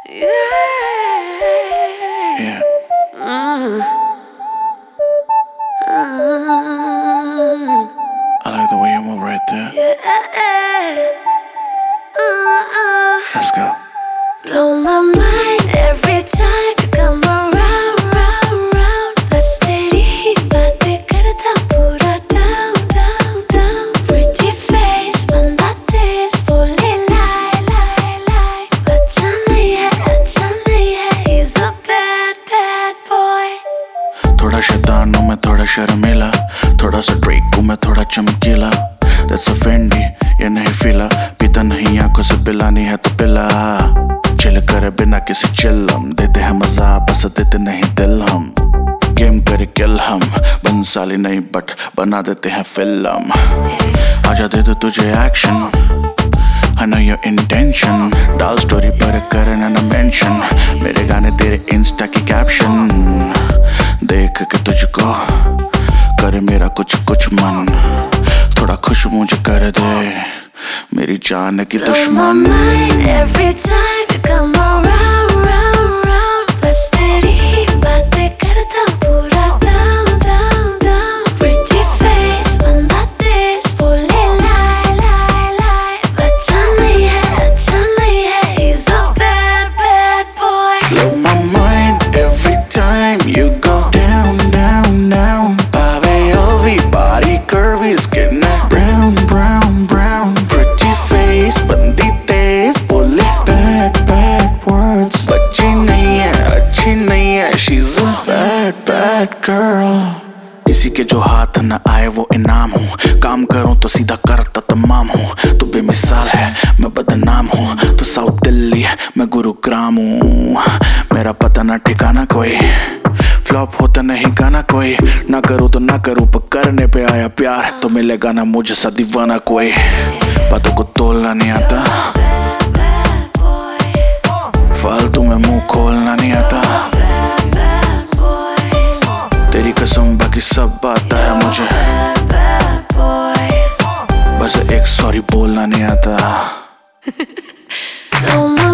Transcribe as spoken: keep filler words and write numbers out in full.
Yeah. Yeah. Mm. Mm. I like the way you move right there. Yeah. Uh-uh. Let's go. Blow my mind every time you come around, round, round. बस तेरी ही बातें करता पूरा down, down, down. Pretty face बंदा तेज बोले lie, lie, lie. बच्चा नहीं है, अच्छा नहीं है. He's a bad, bad boy. थोड़ा शैतान हूँ मैं, थोड़ा शर्मीला, थोड़ा सा ड्रेक हूँ मैं, थोड़ा चमकीला. That's a Fendi, ये नहीं फीला. पीता नहीं आंखों से पिलानी है तो पिला. चिल करे बिना किसी चिल्लम, देते हैं मजा बस देते नहीं दिल हम. गेम करे किल हम, बंसाली नहीं बट बना देते हैं फिल्म. आजा दे दो तुझे action, I know your intention. डाल स्टोरी पर करना न मेंशन, मेरे गाने तेरे इंस्टा की कैप्शन. देख के तुझको करे मेरा कुछ कुछ मन, थोड़ा खुश मुझे कर दे मेरी जान की दुश्मन. Blow my mind every time you come around, round, round. बस तेरी ही बातें करता पूरा down, down, down. Pretty face बंदा तेज बोले lie, lie, lie. बच्चा नहीं है, अच्छा नहीं है. He's a bad, bad boy. Blow my mind every time you go down, down, down. Pave Ovi, body curvy, skin brown, brown, brown. Pretty face, बंदी तेज बोले bad, bad words. बच्ची नहीं है, अच्छी नहीं है. She's a bad, bad girl. किसी के जो हाथ न आए वो इनाम हूँ, काम करूँ तो सीधा करता तमाम हूँ. तू बेमिसाल है, मैं बदनाम हूँ. तू साउथ दिल्ली है, मैं गुरुग्राम हूँ. मेरा पता ना ठिकाना कोई, फ्लॉप होता नहीं गाना कोई. ना करूँ तो ना करूँ पर करने पे आया प्यार, तो मिलेगा ना मुझे सा दीवाना कोई. बातों को तोलना नहीं आता, फालतू में मुंह खोलना नहीं आता. तेरी कसम बाकी सब आता है मुझे, बस एक सॉरी बोलना नहीं आता.